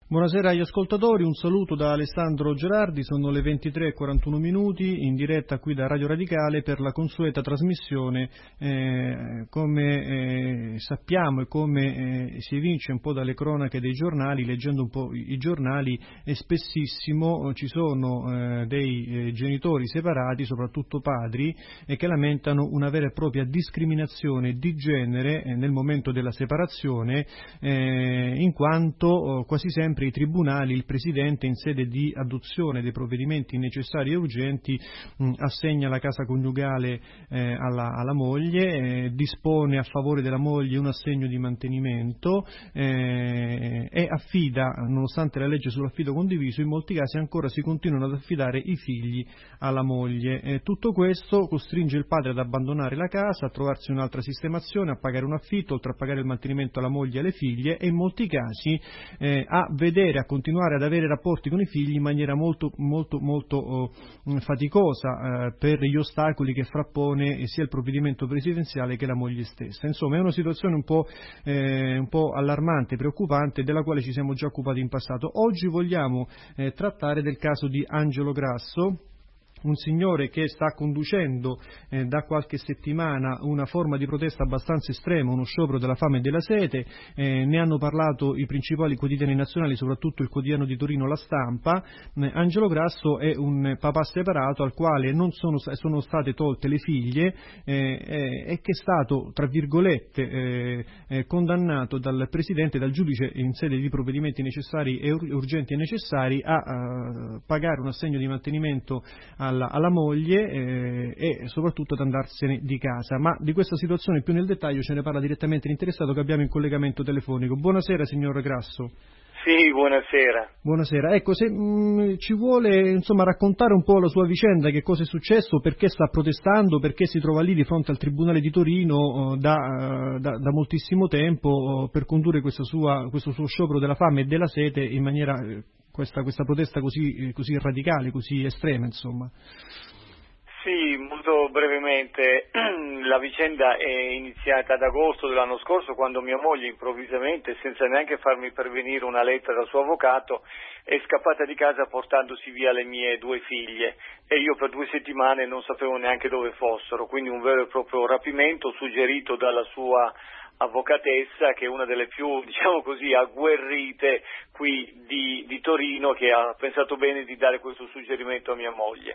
Buonasera agli ascoltatori, un saluto da Alessandro Gerardi, sono le 23:41 in diretta qui da Radio Radicale per la consueta trasmissione. Come sappiamo e come si evince un po' dalle cronache dei giornali, leggendo un po' i giornali, spessissimo ci sono dei genitori separati, soprattutto padri, che lamentano una vera e propria discriminazione di genere nel momento della separazione, in quanto quasi sempre i tribunali, il Presidente in sede di adozione dei provvedimenti necessari e urgenti assegna la casa coniugale alla moglie, dispone a favore della moglie un assegno di mantenimento e affida, nonostante la legge sull'affido condiviso, in molti casi ancora si continuano ad affidare i figli alla moglie. Tutto questo costringe il padre ad abbandonare la casa, a trovarsi un'altra sistemazione, a pagare un affitto, oltre a pagare il mantenimento alla moglie e alle figlie, e in molti casi a continuare ad avere rapporti con i figli in maniera molto faticosa per gli ostacoli che frappone sia il provvedimento presidenziale che la moglie stessa. Insomma, è una situazione un po' allarmante, preoccupante, della quale ci siamo già occupati in passato. Oggi vogliamo trattare del caso di Angelo Grasso, un signore che sta conducendo da qualche settimana una forma di protesta abbastanza estrema, uno sciopero della fame e della sete. Ne hanno parlato i principali quotidiani nazionali, soprattutto il quotidiano di Torino, La Stampa. Angelo Grasso è un papà separato al quale sono state tolte le figlie e che è stato, tra virgolette, condannato dal Presidente, dal giudice in sede di provvedimenti necessari e urgenti e necessari a pagare un assegno di mantenimento alla moglie e soprattutto ad andarsene di casa. Ma di questa situazione più nel dettaglio ce ne parla direttamente l'interessato che abbiamo in collegamento telefonico. Buonasera signor Grasso. Sì, buonasera. Buonasera, ecco, se ci vuole raccontare un po' la sua vicenda, che cosa è successo, perché sta protestando, perché si trova lì di fronte al Tribunale di Torino da moltissimo tempo per condurre questo suo sciopero della fame e della sete in maniera questa protesta così radicale, così estrema, insomma. Sì, molto brevemente, la vicenda è iniziata ad agosto dell'anno scorso, quando mia moglie improvvisamente, senza neanche farmi pervenire una lettera dal suo avvocato, è scappata di casa portandosi via le mie 2 figlie e io per 2 settimane non sapevo neanche dove fossero, quindi un vero e proprio rapimento suggerito dalla sua avvocatessa, che è una delle più, diciamo così, agguerrite qui di Torino, che ha pensato bene di dare questo suggerimento a mia moglie.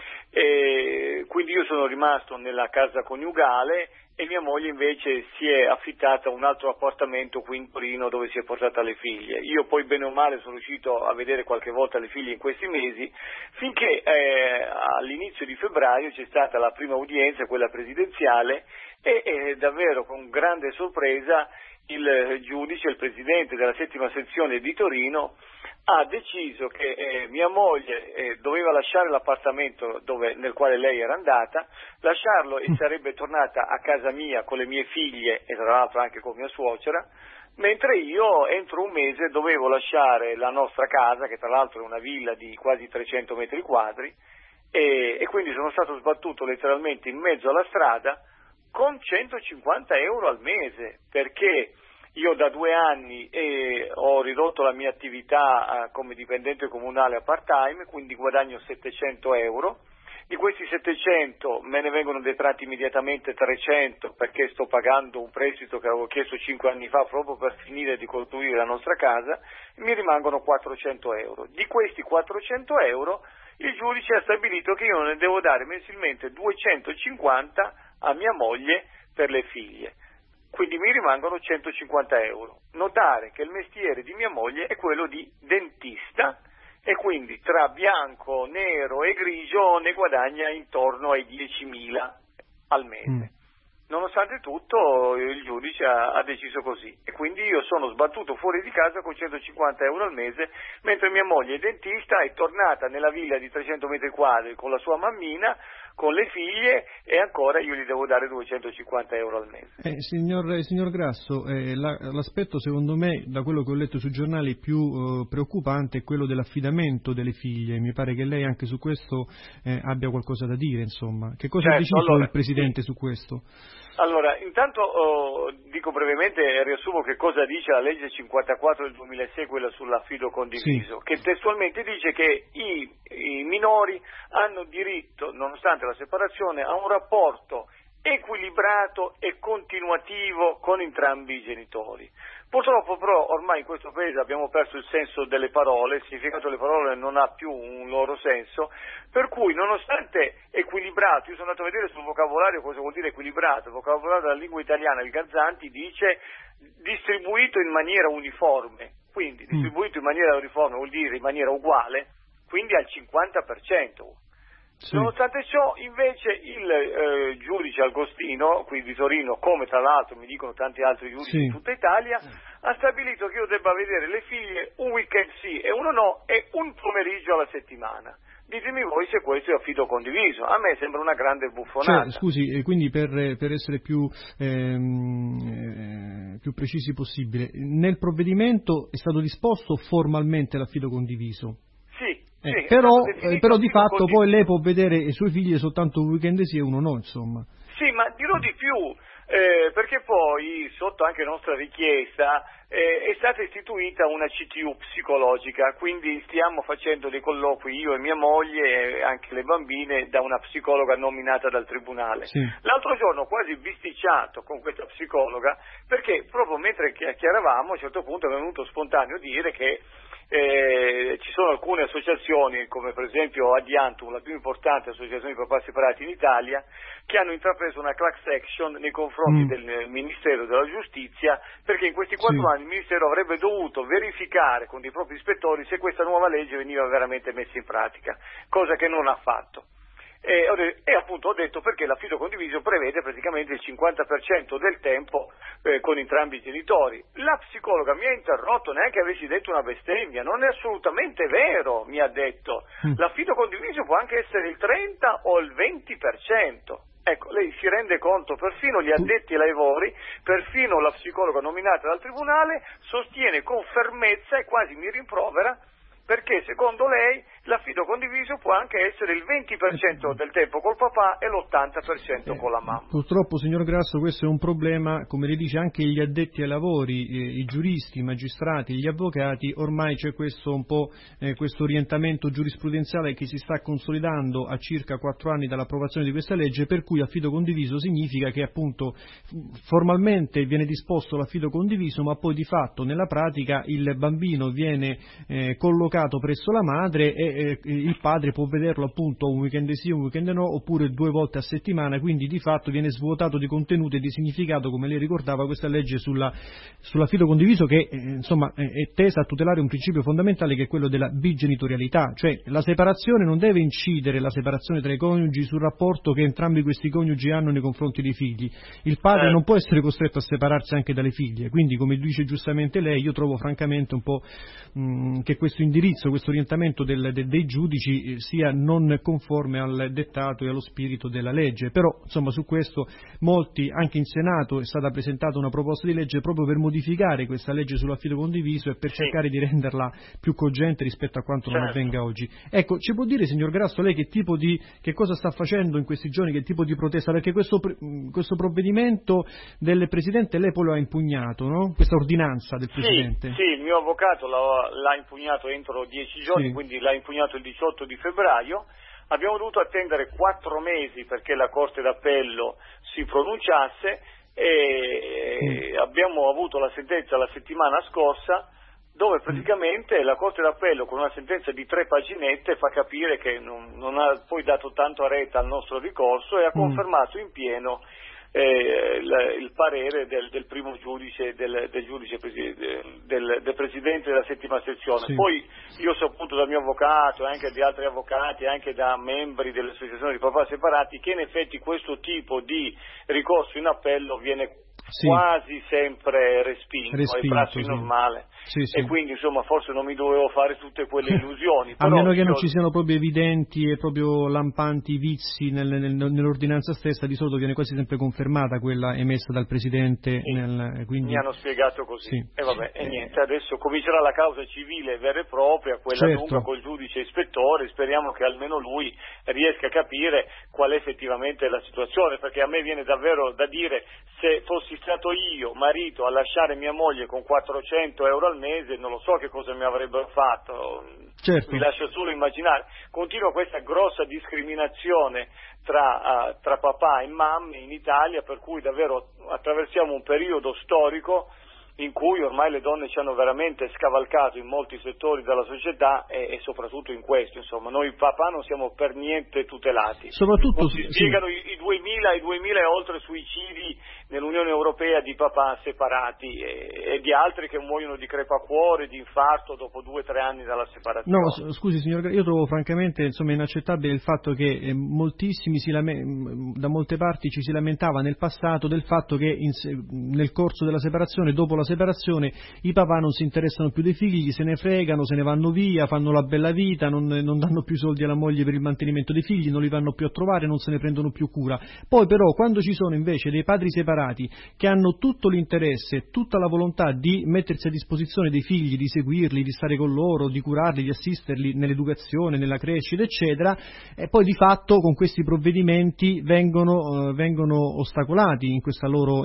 Quindi io sono rimasto nella casa coniugale e mia moglie invece si è affittata un altro appartamento qui in Torino dove si è portata le figlie. Io poi bene o male sono riuscito a vedere qualche volta le figlie in questi mesi, finché all'inizio di febbraio c'è stata la prima udienza, quella presidenziale, e davvero con grande sorpresa il giudice, il presidente della 7ª sezione di Torino, ha deciso che mia moglie doveva lasciare l'appartamento nel quale lei era andata, lasciarlo e sarebbe tornata a casa mia con le mie figlie e tra l'altro anche con mia suocera, mentre io entro un mese dovevo lasciare la nostra casa, che tra l'altro è una villa di quasi 300 metri quadri, e quindi sono stato sbattuto letteralmente in mezzo alla strada con 150 euro al mese, perché io da 2 anni ho ridotto la mia attività come dipendente comunale a part-time, quindi guadagno 700 euro. Di questi 700 me ne vengono detratti immediatamente 300 perché sto pagando un prestito che avevo chiesto 5 anni fa proprio per finire di costruire la nostra casa, e mi rimangono 400 euro. Di questi 400 euro il giudice ha stabilito che io ne devo dare mensilmente 250 a mia moglie per le figlie. Quindi mi rimangono 150 euro. Notare che il mestiere di mia moglie è quello di dentista e quindi tra bianco, nero e grigio ne guadagna intorno ai 10.000 al mese. Nonostante tutto il giudice ha deciso così e quindi io sono sbattuto fuori di casa con 150 euro al mese, mentre mia moglie è dentista, è tornata nella villa di 300 metri quadri con la sua mammina, con le figlie, e ancora io gli devo dare 250 euro al mese. Signor Grasso, l'aspetto secondo me, da quello che ho letto sui giornali, più preoccupante è quello dell'affidamento delle figlie. Mi pare che lei anche su questo abbia qualcosa da dire, insomma. Che cosa ha deciso il Presidente su questo? Allora, intanto dico brevemente e riassumo che cosa dice la legge 54 del 2006, quella sull'affido condiviso, che testualmente dice che i minori hanno diritto, nonostante la separazione, a un rapporto equilibrato e continuativo con entrambi i genitori. Purtroppo però ormai in questo paese abbiamo perso il senso delle parole, il significato delle parole non ha più un loro senso, per cui nonostante equilibrato, io sono andato a vedere sul vocabolario cosa vuol dire equilibrato, il vocabolario della lingua italiana, il Gazzanti dice distribuito in maniera uniforme, quindi distribuito in maniera uniforme vuol dire in maniera uguale, quindi al 50%. Sì. Nonostante ciò, invece, il giudice Agostino, qui di Torino, come tra l'altro mi dicono tanti altri giudici in tutta Italia, ha stabilito che io debba vedere le figlie un weekend sì e uno no e un pomeriggio alla settimana. Ditemi voi se questo è affido condiviso. A me sembra una grande buffonata. Cioè, scusi, quindi per essere più precisi possibile, nel provvedimento è stato disposto formalmente l'affido condiviso? Sì. Però di fatto poi lei può vedere i suoi figli soltanto un weekend sì e uno no, insomma. Sì, ma dirò di più, perché poi sotto anche nostra richiesta è stata istituita una CTU psicologica, quindi stiamo facendo dei colloqui io e mia moglie e anche le bambine da una psicologa nominata dal tribunale. Sì. L'altro giorno ho quasi bisticciato con questa psicologa perché proprio mentre chiacchieravamo a un certo punto è venuto spontaneo dire che ci sono alcune associazioni, come per esempio Adiantum, la più importante associazione di papà separati in Italia, che hanno intrapreso una class action nei confronti del Ministero della Giustizia, perché in questi 4 anni il Ministero avrebbe dovuto verificare con dei propri ispettori se questa nuova legge veniva veramente messa in pratica, cosa che non ha fatto. E appunto ho detto perché l'affido condiviso prevede praticamente il 50% del tempo con entrambi i genitori. La psicologa mi ha interrotto, neanche avessi detto una bestemmia, non è assolutamente vero, mi ha detto. L'affido condiviso può anche essere il 30 o il 20%. Ecco, lei si rende conto, perfino gli addetti ai lavori, perfino la psicologa nominata dal tribunale sostiene con fermezza e quasi mi rimprovera perché secondo lei l'affido condiviso può anche essere il 20% del tempo col papà e l'80% con la mamma. Purtroppo, signor Grasso, questo è un problema, come le dice anche gli addetti ai lavori, i giuristi, i magistrati, gli avvocati, ormai c'è questo un po' questo orientamento giurisprudenziale che si sta consolidando a circa 4 anni dall'approvazione di questa legge, per cui affido condiviso significa che appunto formalmente viene disposto l'affido condiviso, ma poi di fatto nella pratica il bambino viene collocato presso la madre e il padre può vederlo appunto un weekend sì, un weekend no, oppure 2 volte a settimana, quindi di fatto viene svuotato di contenuto e di significato, come lei ricordava, questa legge sull'affido condiviso che insomma è tesa a tutelare un principio fondamentale che è quello della bigenitorialità, cioè la separazione non deve incidere, la separazione tra i coniugi, sul rapporto che entrambi questi coniugi hanno nei confronti dei figli. Il padre non può essere costretto a separarsi anche dalle figlie, quindi come dice giustamente lei, io trovo francamente un po' che questo indirizzo, questo orientamento dei giudici sia non conforme al dettato e allo spirito della legge, però insomma su questo molti, anche in Senato è stata presentata una proposta di legge proprio per modificare questa legge sull'affido condiviso e per cercare di renderla più cogente rispetto a quanto non avvenga oggi. Ecco, ci può dire, signor Grasso, lei che cosa sta facendo in questi giorni, che tipo di protesta, perché questo provvedimento del Presidente lei poi lo ha impugnato, no? Questa ordinanza del Presidente. Sì, il mio avvocato l'ha impugnato entro 10 giorni, quindi l'ha impugnato il 18 di febbraio. Abbiamo dovuto attendere 4 mesi perché la Corte d'Appello si pronunciasse e abbiamo avuto la sentenza la settimana scorsa dove praticamente la Corte d'Appello con una sentenza di 3 paginette fa capire che non ha poi dato tanto a retta al nostro ricorso e ha confermato in pieno il parere del primo giudice, del presidente della settima sezione. Poi io ho saputo dal mio avvocato e anche di altri avvocati, anche da membri dell'associazione di papà separati, che in effetti questo tipo di ricorso in appello viene quasi sempre respinto, è prassi normale. E quindi insomma forse non mi dovevo fare tutte quelle illusioni. A meno che non ci siano proprio evidenti e proprio lampanti vizi nell'ordinanza stessa, di solito viene quasi sempre confermata quella emessa dal Presidente. Mi hanno spiegato così. E niente, adesso comincerà la causa civile vera e propria, quella lunga col giudice ispettore, speriamo che almeno lui riesca a capire qual è effettivamente la situazione, perché a me viene davvero da dire, se fossi stato io, marito, a lasciare mia moglie con 400 euro al mese, non lo so che cosa mi avrebbero fatto. Mi lascio solo immaginare. Continua questa grossa discriminazione tra papà e mamme in Italia, per cui davvero attraversiamo un periodo storico in cui ormai le donne ci hanno veramente scavalcato in molti settori della società e soprattutto in questo, insomma, noi papà non siamo per niente tutelati. Soprattutto si spiegano i 2000 e oltre suicidi nell'Unione Europea di papà separati e di altri che muoiono di crepacuore, di infarto dopo 2 o 3 anni dalla separazione. No, scusi signor, io trovo francamente inaccettabile il fatto che moltissimi da molte parti ci si lamentava nel passato del fatto che nel corso della separazione, dopo la separazione, i papà non si interessano più dei figli, se ne fregano, se ne vanno via, fanno la bella vita, non danno più soldi alla moglie per il mantenimento dei figli, non li vanno più a trovare, non se ne prendono più cura. Poi però quando ci sono invece dei padri separati che hanno tutto l'interesse, tutta la volontà di mettersi a disposizione dei figli, di seguirli, di stare con loro, di curarli, di assisterli nell'educazione, nella crescita, eccetera, e poi di fatto con questi provvedimenti vengono ostacolati in questa loro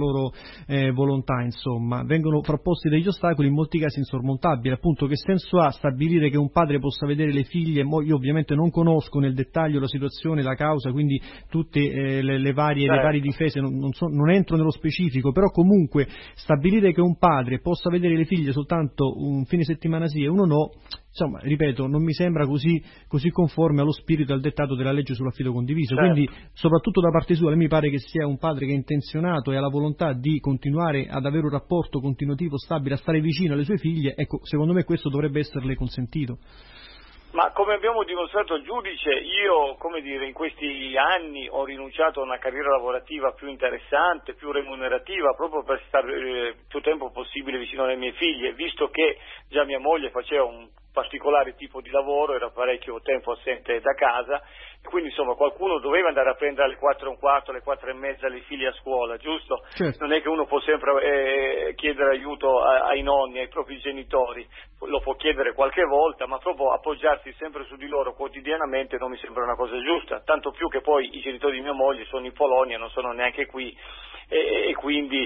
volontà, insomma, vengono frapposti degli ostacoli in molti casi insormontabili. Appunto, che senso ha stabilire che un padre possa vedere le figlie? Io ovviamente non conosco nel dettaglio la situazione, la causa, quindi tutte le varie difese non entro nello specifico, però comunque stabilire che un padre possa vedere le figlie soltanto un fine settimana sì e uno no, insomma, ripeto, non mi sembra così conforme allo spirito e al dettato della legge sull'affido condiviso. Quindi soprattutto da parte sua mi pare che sia un padre che è intenzionato e ha la volontà di continuare ad avere un rapporto continuativo stabile, a stare vicino alle sue figlie. Ecco, secondo me questo dovrebbe esserle consentito. Ma come abbiamo dimostrato al giudice, io, in questi anni ho rinunciato a una carriera lavorativa più interessante, più remunerativa, proprio per stare più tempo possibile vicino alle mie figlie, visto che già mia moglie faceva un particolare tipo di lavoro, era parecchio tempo assente da casa, e quindi insomma qualcuno doveva andare a prendere alle 4:15, alle 4:30 le figlie a scuola, giusto? Certo. Non è che uno può sempre chiedere aiuto ai nonni, ai propri genitori, lo può chiedere qualche volta, ma proprio appoggiarsi sempre su di loro quotidianamente non mi sembra una cosa giusta, tanto più che poi i genitori di mia moglie sono in Polonia, non sono neanche qui, e quindi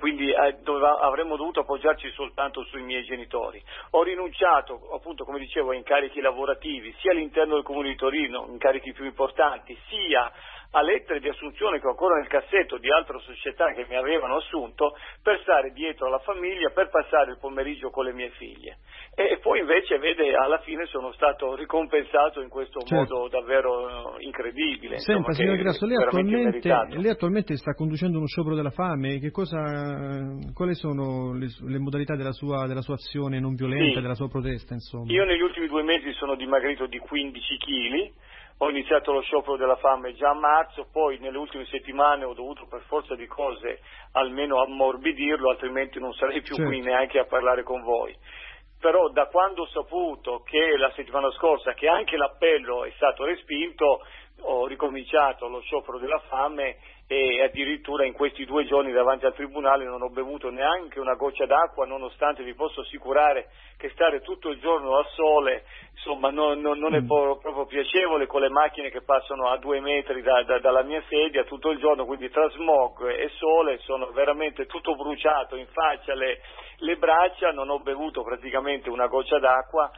avremmo dovuto appoggiarci soltanto sui miei genitori. Ho rinunciato, appunto, come dicevo, a incarichi lavorativi sia all'interno del Comune di Torino, incarichi più importanti, sia a lettere di assunzione che ho ancora nel cassetto di altre società che mi avevano assunto, per stare dietro alla famiglia, per passare il pomeriggio con le mie figlie. E poi invece, vede, alla fine sono stato ricompensato in questo modo davvero incredibile. Senta, signor Grasso, lei attualmente sta conducendo uno sciopero della fame. Quali sono le modalità della sua azione non violenta, della sua protesta, insomma? Io negli ultimi 2 mesi sono dimagrito di 15 kg. Ho iniziato lo sciopero della fame già a marzo, poi nelle ultime settimane ho dovuto per forza di cose almeno ammorbidirlo, altrimenti non sarei più qui neanche a parlare con voi. Però da quando ho saputo che la settimana scorsa che anche l'appello è stato respinto, ho ricominciato lo sciopero della fame e addirittura in questi 2 giorni davanti al tribunale non ho bevuto neanche una goccia d'acqua, nonostante vi posso assicurare che stare tutto il giorno al sole, insomma, non è proprio piacevole, con le macchine che passano a 2 metri dalla mia sedia tutto il giorno, quindi tra smog e sole sono veramente tutto bruciato in faccia, le braccia, non ho bevuto praticamente una goccia d'acqua.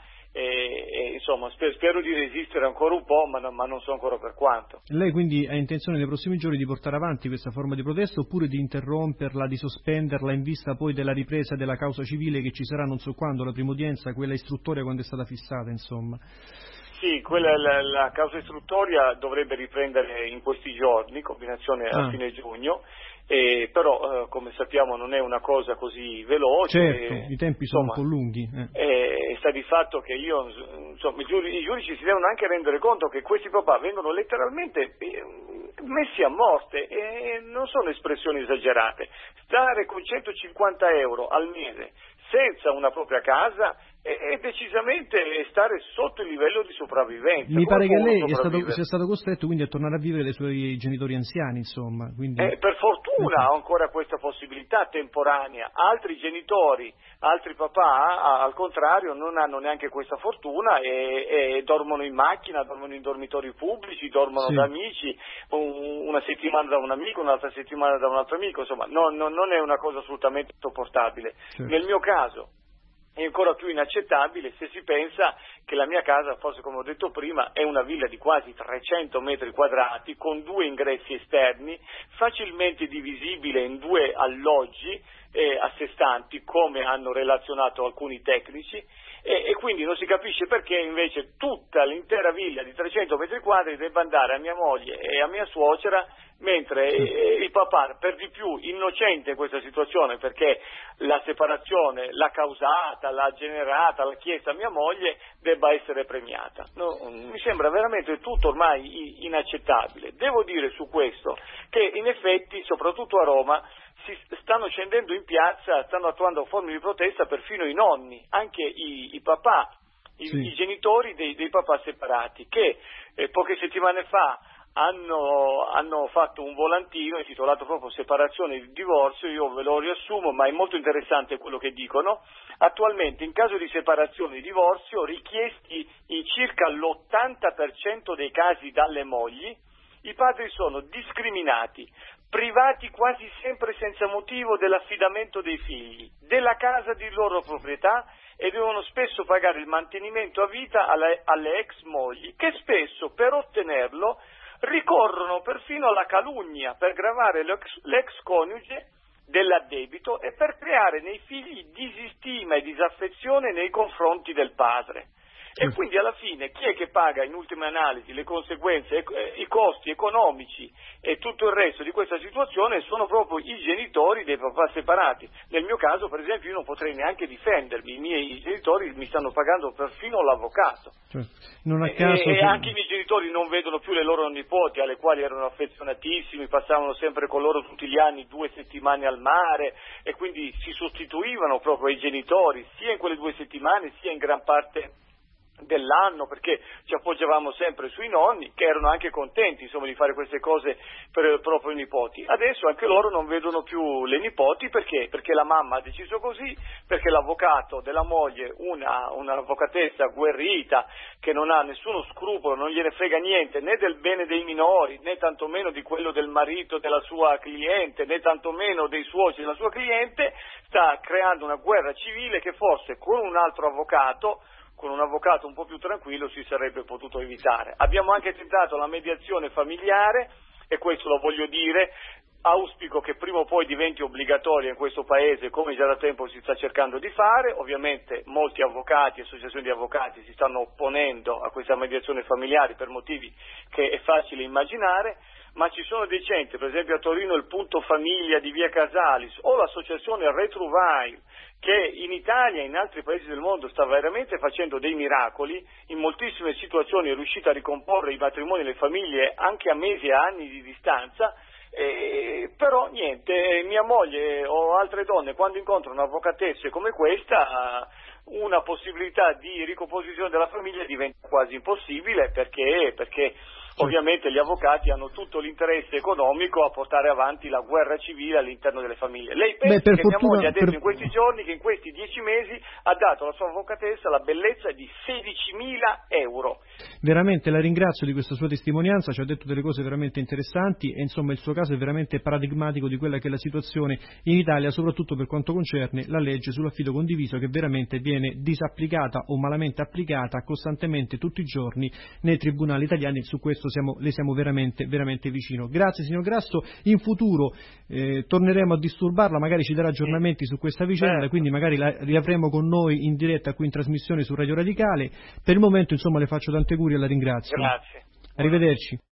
E insomma spero di resistere ancora un po', ma non so ancora per quanto. Lei quindi ha intenzione nei prossimi giorni di portare avanti questa forma di protesta, oppure di interromperla, di sospenderla in vista poi della ripresa della causa civile che ci sarà non so quando, la prima udienza, quella istruttoria, quando è stata fissata, insomma? Sì, la causa istruttoria dovrebbe riprendere in questi giorni, combinazione a fine giugno, però come sappiamo non è una cosa così veloce. Certo, i tempi sono un po' lunghi. Sta di fatto che i giudici si devono anche rendere conto che questi papà vengono letteralmente messi a morte, e non sono espressioni esagerate. Stare con 150 euro al mese senza una propria casa è decisamente stare sotto il livello di sopravvivenza. Mi pare che lei sia stato costretto quindi a tornare a vivere dai suoi genitori anziani, insomma. Quindi... per fortuna ho ancora questa possibilità temporanea. Altri genitori, altri papà, al contrario, non hanno neanche questa fortuna e dormono in macchina, dormono in dormitori pubblici, dormono da amici, una settimana da un amico, un'altra settimana da un altro amico, insomma, non è una cosa assolutamente sopportabile. Certo. Nel mio caso è ancora più inaccettabile se si pensa che la mia casa, forse come ho detto prima, è una villa di quasi 300 metri quadrati con 2 ingressi esterni, facilmente divisibile in 2 alloggi a sé stanti, come hanno relazionato alcuni tecnici, e quindi non si capisce perché invece tutta l'intera villa di 300 metri quadri debba andare a mia moglie e a mia suocera, mentre il papà, per di più innocente in questa situazione, perché la separazione l'ha causata, l'ha generata, l'ha chiesta a mia moglie, debba essere premiata. No, mi sembra veramente tutto ormai inaccettabile. Devo dire su questo che in effetti, soprattutto a Roma, si stanno scendendo in piazza, stanno attuando forme di protesta perfino i nonni, anche i papà, i genitori dei papà separati, che poche settimane fa hanno fatto un volantino intitolato proprio separazione e divorzio. Io ve lo riassumo, ma è molto interessante quello che dicono. Attualmente in caso di separazione e divorzio richiesti in circa l'80% dei casi dalle mogli, i padri sono discriminati, privati quasi sempre senza motivo dell'affidamento dei figli, della casa di loro proprietà, e devono spesso pagare il mantenimento a vita alle ex mogli, che spesso per ottenerlo ricorrono perfino alla calunnia per gravare l'ex coniuge dell'addebito e per creare nei figli disistima e disaffezione nei confronti del padre. E quindi alla fine chi è che paga in ultima analisi le conseguenze, i costi economici e tutto il resto di questa situazione? Sono proprio i genitori dei papà separati. Nel mio caso, per esempio, io non potrei neanche difendermi, i miei genitori mi stanno pagando perfino l'avvocato. Non a caso e anche i miei genitori non vedono più le loro nipoti, alle quali erano affezionatissimi, passavano sempre con loro tutti gli anni 2 settimane al mare, e quindi si sostituivano proprio ai genitori sia in quelle 2 settimane sia in gran parte dell'anno, perché ci appoggiavamo sempre sui nonni, che erano anche contenti insomma di fare queste cose per i propri nipoti. Adesso anche loro non vedono più le nipoti, perché la mamma ha deciso così, perché l'avvocato della moglie, un'avvocatessa agguerrita che non ha nessuno scrupolo, non gliene frega niente né del bene dei minori, né tantomeno di quello del marito della sua cliente, né tantomeno dei suoceri della sua cliente, sta creando una guerra civile che forse con un altro avvocato, con un avvocato un po' più tranquillo, si sarebbe potuto evitare. Abbiamo anche tentato la mediazione familiare, e questo lo voglio dire, auspico che prima o poi diventi obbligatoria in questo Paese, come già da tempo si sta cercando di fare. Ovviamente molti avvocati, associazioni di avvocati si stanno opponendo a questa mediazione familiare per motivi che è facile immaginare, ma ci sono dei centri, per esempio a Torino il Punto Famiglia di Via Casalis o l'associazione Retrouvaille, che in Italia e in altri paesi del mondo sta veramente facendo dei miracoli. In moltissime situazioni è riuscita a ricomporre i matrimoni e le famiglie anche a mesi e anni di distanza. Però niente, mia moglie o altre donne, quando incontrano avvocatesse come questa, una possibilità di ricomposizione della famiglia diventa quasi impossibile, perché ovviamente gli avvocati hanno tutto l'interesse economico a portare avanti la guerra civile all'interno delle famiglie. Lei pensa che mia moglie ha detto in questi giorni che in questi 10 mesi ha dato alla sua avvocatessa la bellezza di 16.000 euro. Veramente la ringrazio di questa sua testimonianza, ci ha detto delle cose veramente interessanti, e insomma il suo caso è veramente paradigmatico di quella che è la situazione in Italia, soprattutto per quanto concerne la legge sull'affido condiviso, che veramente viene disapplicata o malamente applicata costantemente tutti i giorni nei tribunali italiani. Su questo le siamo veramente vicino. Grazie signor Grasso, in futuro torneremo a disturbarla, magari ci darà aggiornamenti su questa vicenda, quindi magari la riavremo con noi in diretta qui in trasmissione su Radio Radicale. Per il momento insomma le faccio tante auguri e la ringrazio. Grazie. Arrivederci.